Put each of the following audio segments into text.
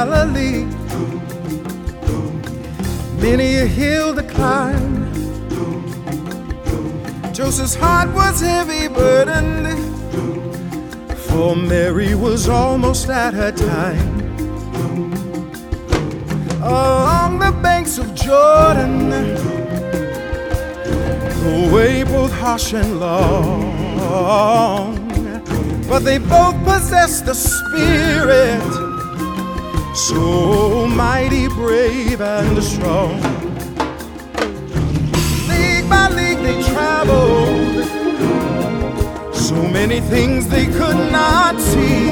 Galilee. Many a hill to climb. Joseph's heart was heavy burdened, for Mary was almost at her time. Along the banks of Jordan, the way both harsh and long, but they both possessed the Spirit, so mighty, brave, and strong. League by league they traveled, so many things they could not see.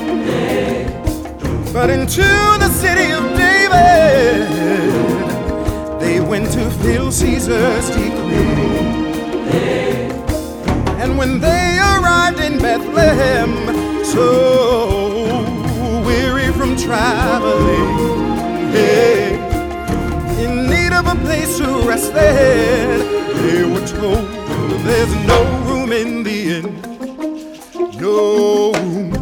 But into the city of David they went to fill Caesar's decree. And when they arrived in Bethlehem, so weary from traveling, in need of a place to rest their head, they were told there's no room in the inn. No room.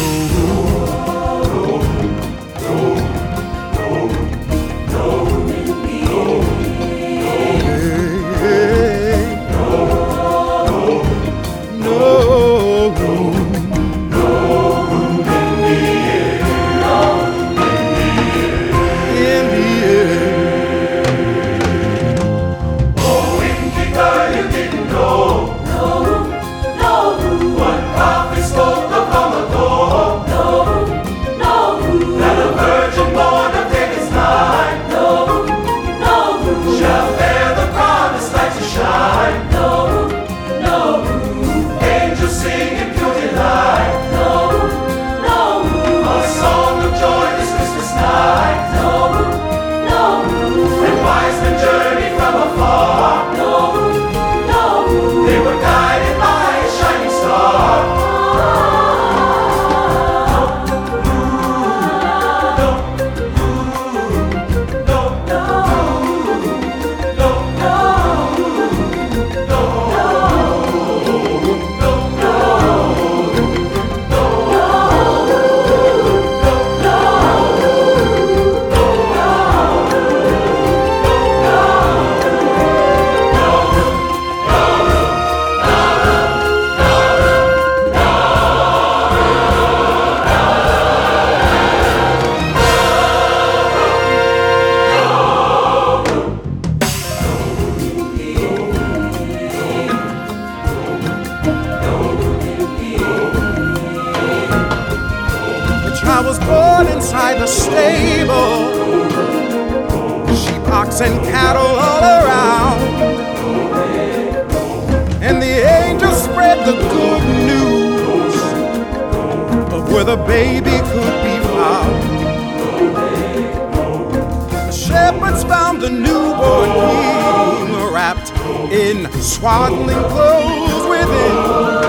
I was born inside the stable, sheep, ox, and cattle all around. And the angel spread the good news of where the baby could be found. The shepherds found the newborn king wrapped in swaddling clothes within.